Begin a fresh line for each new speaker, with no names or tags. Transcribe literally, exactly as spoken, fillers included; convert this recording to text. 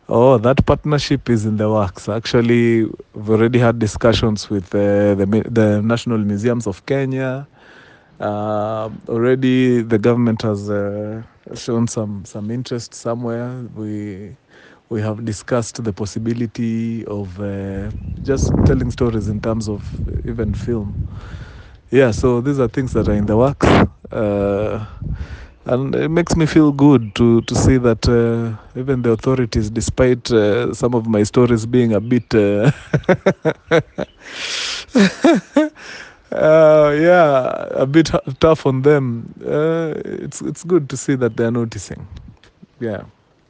Oh, that partnership is in the works. Actually, we've already had discussions with uh, the mi- the National Museums of Kenya. Uh, already, the government has uh, shown some some interest somewhere. We we have discussed the possibility of uh, just telling stories in terms of even film. Yeah, so these are things that are in the works. Uh, and it makes me feel good to to see that uh, even the authorities, despite uh, some of my stories being a bit uh, uh, yeah, a bit tough on them, uh, it's it's good to see that they're noticing. Yeah.